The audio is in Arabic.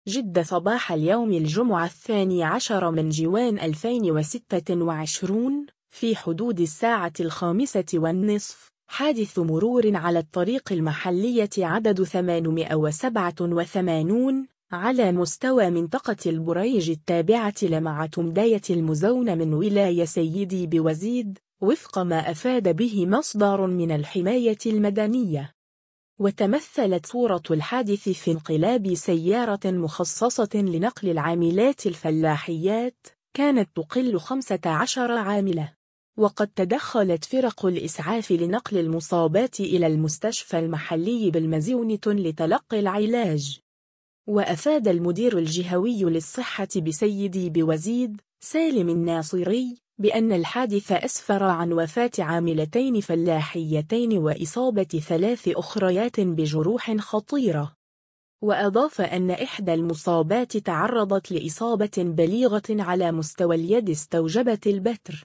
جدة صباح اليوم الجمعة 12 من جوان 2026 في حدود الساعة 5:30. حادث مرور على الطريق المحلية عدد 887 على مستوى منطقة البريج التابعة لمعة مداية المزون من ولاية سيدي بوزيد، وفق ما أفاد به مصدر من الحماية المدنية. وتمثلت صورة الحادث في انقلاب سيارة مخصصة لنقل العاملات الفلاحيات كانت تقل 15 عاملة، وقد تدخلت فرق الإسعاف لنقل المصابات إلى المستشفى المحلي بالمزونة لتلقي العلاج. وأفاد المدير الجهوي للصحة بسيدي بوزيد سالم الناصري بأن الحادث أسفر عن وفاة عاملتين فلاحيتين وإصابة 3 أخريات بجروح خطيرة. وأضاف أن إحدى المصابات تعرضت لإصابة بليغة على مستوى اليد استوجبت البتر.